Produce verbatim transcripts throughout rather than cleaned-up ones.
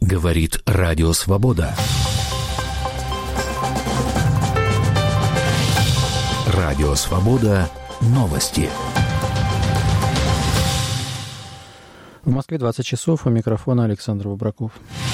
Говорит Радио Свобода. Радио Свобода. Новости. В Москве двадцать часов. У микрофона Александр Выбраков.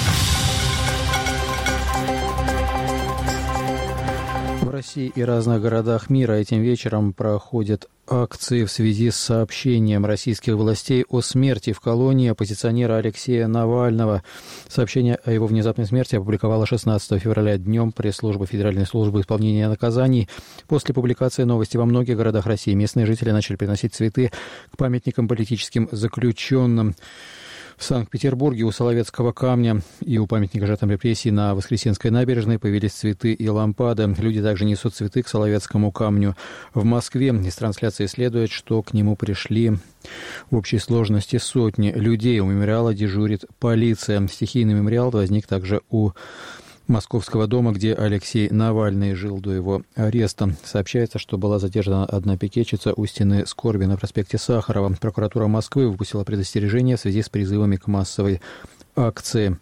В России и разных городах мира этим вечером проходят акции в связи с сообщением российских властей о смерти в колонии оппозиционера Алексея Навального. Сообщение о его внезапной смерти опубликовала шестнадцатого февраля днем пресс-служба Федеральной службы исполнения наказаний. После публикации новости во многих городах России местные жители начали приносить цветы к памятникам политическим заключенным. В Санкт-Петербурге у Соловецкого камня и у памятника жертвам репрессий на Воскресенской набережной появились цветы и лампады. Люди также несут цветы к Соловецкому камню. В Москве из трансляции следует, что к нему пришли в общей сложности сотни людей. У мемориала дежурит полиция. Стихийный мемориал возник также у Московского дома, где Алексей Навальный жил до его ареста. Сообщается, что была задержана одна пикетчица у стены скорби на проспекте Сахарова. Прокуратура Москвы выпустила предостережение в связи с призывами к массовой акции.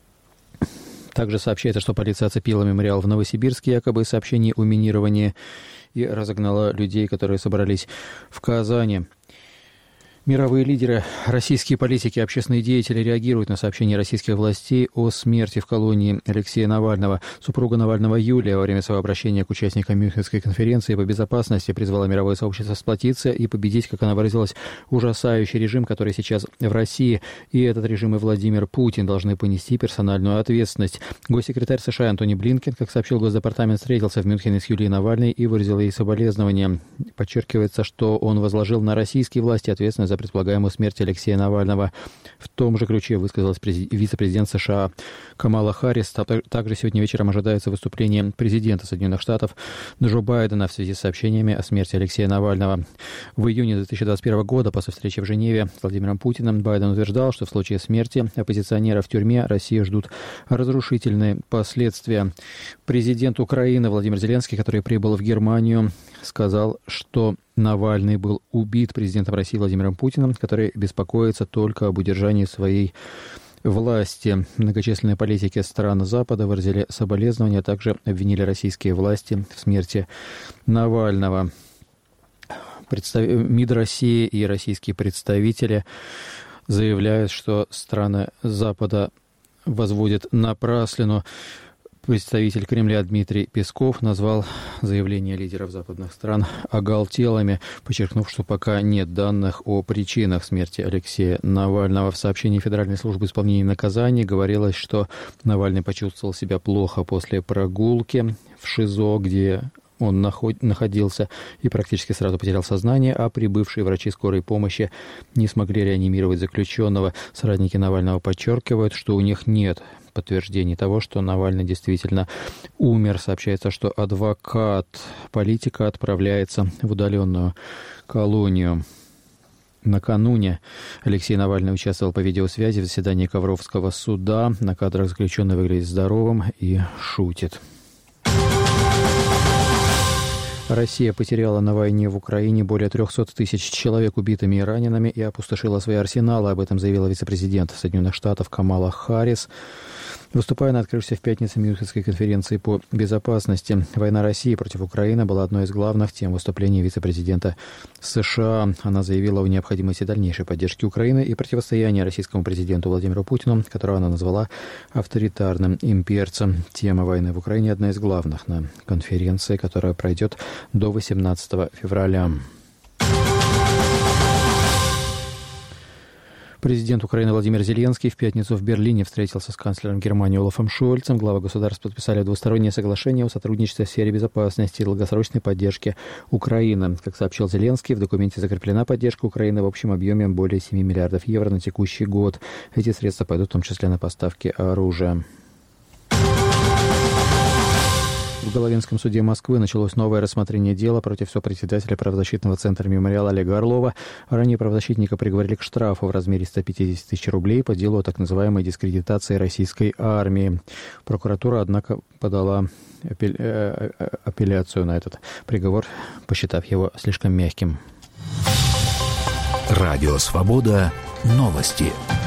Также сообщается, что полиция оцепила мемориал в Новосибирске, якобы сообщений о минировании, и разогнала людей, которые собрались в Казани. Мировые лидеры, российские политики и общественные деятели реагируют на сообщения российских властей о смерти в колонии Алексея Навального. Супруга Навального Юлия во время своего обращения к участникам Мюнхенской конференции по безопасности призвала мировое сообщество сплотиться и победить, как она выразилась, ужасающий режим, который сейчас в России. И этот режим и Владимир Путин должны понести персональную ответственность. Госсекретарь США Антони Блинкен, как сообщил Госдепартамент, встретился в Мюнхене с Юлией Навальной и выразил ей соболезнования. Подчеркивается, что он возложил на российские власти ответственность за предполагаемую смерть Алексея Навального. В том же ключе высказалась вице-президент США Камала Харрис. Также сегодня вечером ожидается выступление президента Соединенных Штатов Джо Байдена в связи с сообщениями о смерти Алексея Навального. В июне две тысячи двадцать первого года, после встречи в Женеве с Владимиром Путиным, Байден утверждал, что в случае смерти оппозиционера в тюрьме Россию ждут разрушительные последствия. Президент Украины Владимир Зеленский, который прибыл в Германию, сказал, что Навальный был убит президентом России Владимиром Путиным, который беспокоится только об удержании своей власти. Многочисленные политики стран Запада выразили соболезнования, а также обвинили российские власти в смерти Навального. Представ... МИД России и российские представители заявляют, что страны Запада возводят напраслину. Представитель Кремля Дмитрий Песков назвал заявления лидеров западных стран оголтелыми, подчеркнув, что пока нет данных о причинах смерти Алексея Навального. В сообщении Федеральной службы исполнения наказаний говорилось, что Навальный почувствовал себя плохо после прогулки в ШИЗО, где он находился, и практически сразу потерял сознание, а прибывшие врачи скорой помощи не смогли реанимировать заключенного. Соратники Навального подчеркивают, что у них нет подтверждений того, что Навальный действительно умер. Сообщается, что адвокат политика отправляется в удаленную колонию. Накануне Алексей Навальный участвовал по видеосвязи в заседании Ковровского суда. На кадрах заключенный выглядит здоровым и шутит. Россия потеряла на войне в Украине более трехсот тысяч человек убитыми и ранеными и опустошила свои арсеналы. Об этом заявила вице-президент Соединенных Штатов Камала Харрис, выступая на открывшейся в пятницу Мюнхенской конференции по безопасности. Война России против Украины была одной из главных тем выступления вице-президента США. Она заявила о необходимости дальнейшей поддержки Украины и противостояния российскому президенту Владимиру Путину, которого она назвала авторитарным имперцем. Тема войны в Украине одна из главных на конференции, которая пройдет до восемнадцатого февраля. Президент Украины Владимир Зеленский в пятницу в Берлине встретился с канцлером Германии Олафом Шольцем. Главы государств подписали двустороннее соглашение о сотрудничестве в сфере безопасности и долгосрочной поддержки Украины. Как сообщил Зеленский, в документе закреплена поддержка Украины в общем объеме более семи миллиардов евро на текущий год. Эти средства пойдут в том числе на поставки оружия. В Головинском суде Москвы началось новое рассмотрение дела против сопредседателя правозащитного центра «Мемориал» Олега Орлова. Ранее правозащитника приговорили к штрафу в размере ста пятидесяти тысяч рублей по делу о так называемой дискредитации российской армии. Прокуратура, однако, подала апелляцию на этот приговор, посчитав его слишком мягким. Радио «Свобода». Новости.